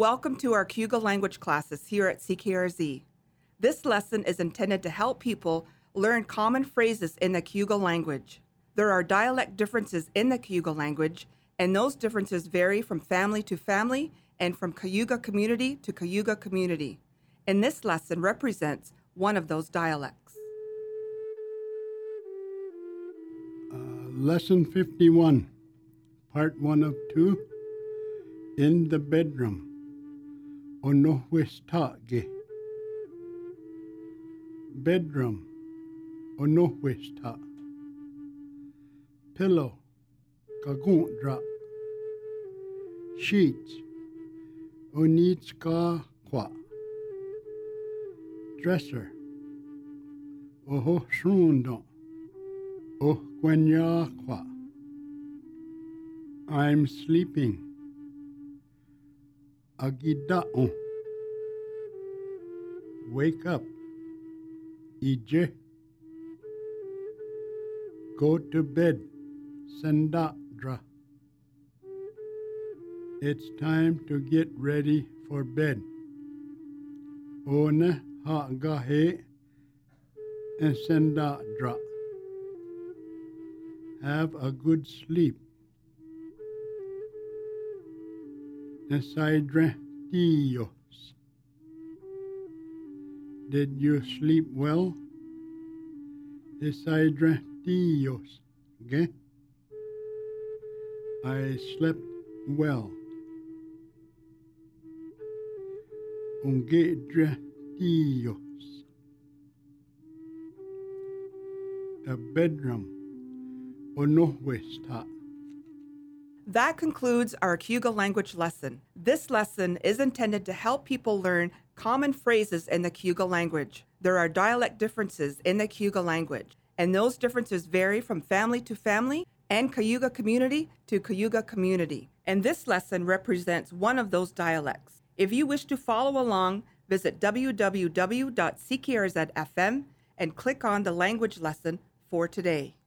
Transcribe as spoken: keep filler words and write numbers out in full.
Welcome to our Cayuga language classes here at C K R Z. This lesson is intended to help people learn common phrases in the Cayuga language. There are dialect differences in the Cayuga language, and those differences vary from family to family and from Cayuga community to Cayuga community. And this lesson represents one of those dialects. Uh, lesson fifty-one, part one of two, in the bedroom. Onohuestage. Bedroom. Onohuesta. Pillow. Kagundra. Sheets. Onitska kwa. Dresser. Oho shrundo. Oh kwenya kwa. I'm sleeping. Agidao. Wake up. Ije. Go to bed. Sandadra. It's time to get ready for bed. Ona hagahe and sandadra. Have a good sleep. Esidra Dios. Did you sleep well? Esidra Dios. Okay? I slept well. Ungedra Dios. The bedroom. Onohuesta. That concludes our Cayuga language lesson. This lesson is intended to help people learn common phrases in the Cayuga language. There are dialect differences in the Cayuga language, and those differences vary from family to family and Cayuga community to Cayuga community. And this lesson represents one of those dialects. If you wish to follow along, visit w w w dot c k r z f m and click on the language lesson for today.